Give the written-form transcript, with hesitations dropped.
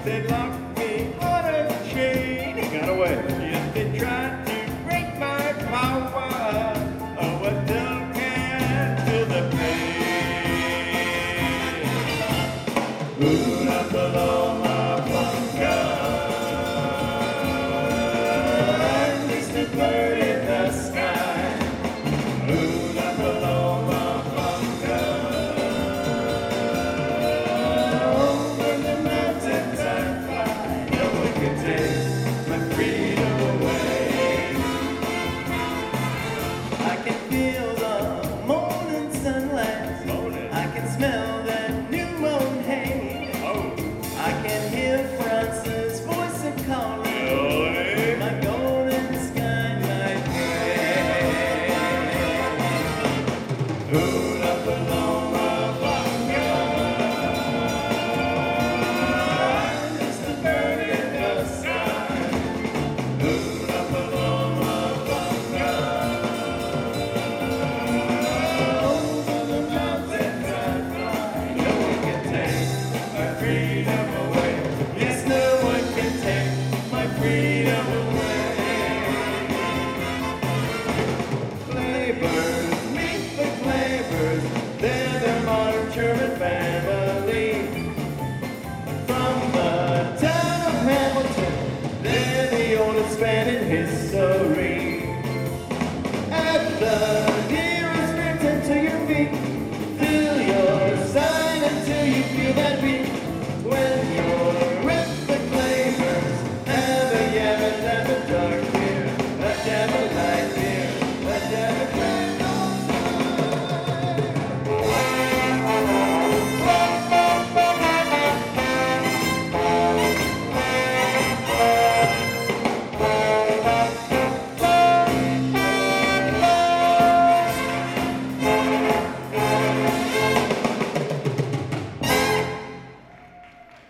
They locked me on a chain. He got away. Yet they tried to break my power. Oh, what devil can feel the pain? Una paloma blanca, distant bird in the sky. Una paloma blanca, over the mountains I fly. No one can take my freedom away. I can feel the morning sunlight. I can smell that new mown hay. I can hear France's voice a calling. My golden skylight gray. Una paloma blanca, just a bird in the sky. Una paloma blanca, over the mountains I fly. No one can take my freedom away. Yes, no one can take my freedom away. Claybirds, meet the Claybirds. They're the modern German family. From the town of Hamilton, they're the oldest band in history.